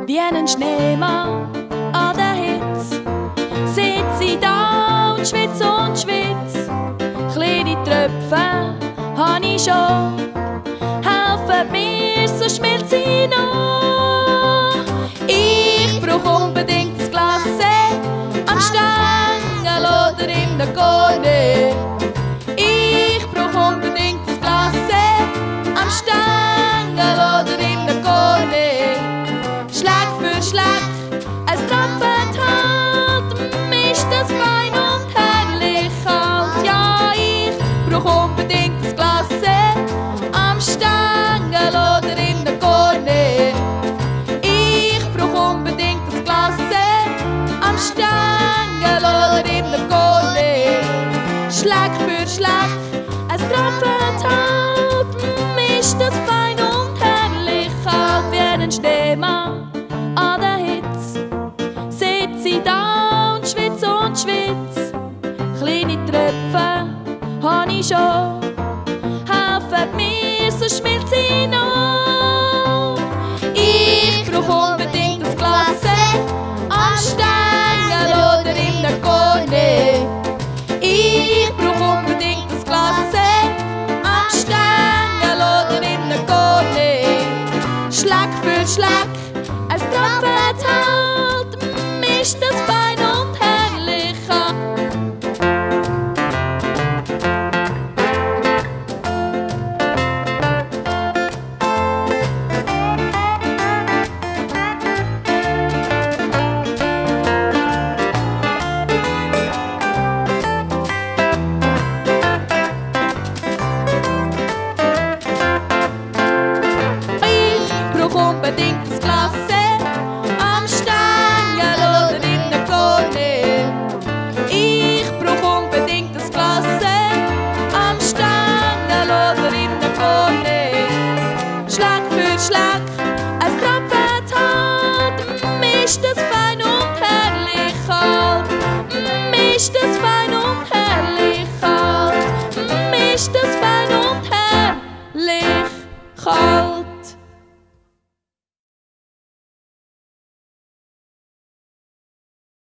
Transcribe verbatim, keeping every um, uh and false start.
wie einen Schneemann an der Hitze. Sitz ich da und schwitz und schwitz. Kleine Tröpfe hab ich schon, helfen mir, so schmilzt sie noch. Ich brauch unbedingt das Glas am Stängel oder in der Korne. Ich brauch unbedingt das Glas am Stängel oder in der Korne. Schlag für Schlag, es tropft halt, mischt das fein und herrlich kalt. Ja, ich brauch unbedingt das Glas am Stängel oder in der Korne. Ich brauch unbedingt das Glas am Stängel oder in der Korne. Schlag für Schlag, es tropft halt, mischt das fein und herrlich kalt wie einen Schneemann an der Hitze. Sitz ich da und schwitz und schwitz. Kleine Tröpfe hab ich schon, helfen mir, so schmilzt sie noch. Ich brauch unbedingt das Glas am Stängel oder in der Korne. Ich brauch unbedingt das Glas am Stängel oder in der Korne. Schlag für Schlag, es tropft halt, mischt das fein und herrlich an. Unbedingt das Glas am Stängel oder in der Korne. Ich brauch unbedingt das Glas am Stängel oder in der Korne. Schlag für Schlag, es tropft halt, mischt das fein und herrlich kalt, mischt das fein